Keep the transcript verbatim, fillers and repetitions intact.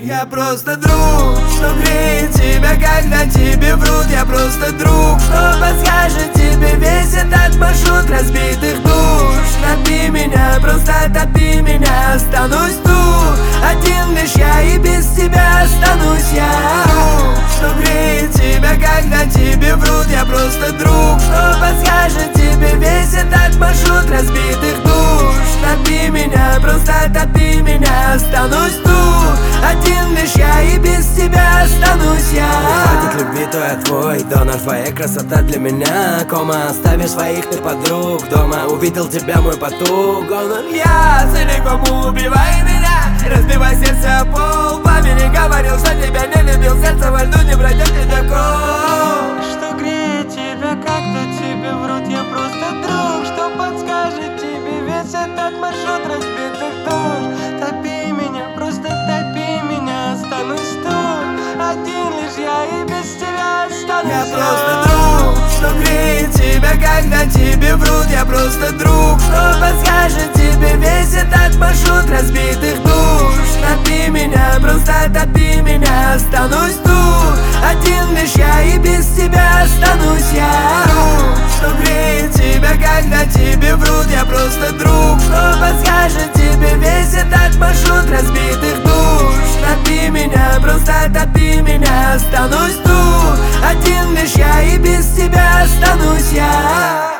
Я просто друг, что греет тебя, когда тебе врут. Я просто друг, что подскажет тебе весь этот маршрут разбитых душ. Топи меня, просто топи меня, останусь тут один лишь я, и без тебя останусь я. Друг, что греет тебя, когда тебе врут. Я просто друг, что подскажет тебе весь этот маршрут разбитых душ. Топи меня, просто топи меня, останусь тут один лишь я, и без тебя останусь я. Хватит любви, то я твой донор, твоя красота для меня кома. Оставишь своих ты подруг дома, увидел тебя мой потуг. Он Я целиком убивай меня, разбивай сердце о пол. Папе не говорил, что тебя не любил, сердце во льду не пройдет ледокол. Что греет тебя, когда тебе врут. Я просто друг, что подскажет тебе весь этот маршрут разбитых душ. Топи меня, просто топи меня, останусь тут один лишь я, и без тебя останусь я. Я просто друг, что греет тебя, когда тебе врут. Я просто друг, что подскажет тебе весь этот маршрут разбитых душ. Топи меня, просто топи меня, останусь тут один лишь я, и без тебя останусь я. Друг, что греет тебя, когда тебе врут. Я просто друг, что подскажет тебе весь этот маршрут разбитых душ. Топи меня, просто топи меня, останусь тут один лишь я, и без тебя останусь я.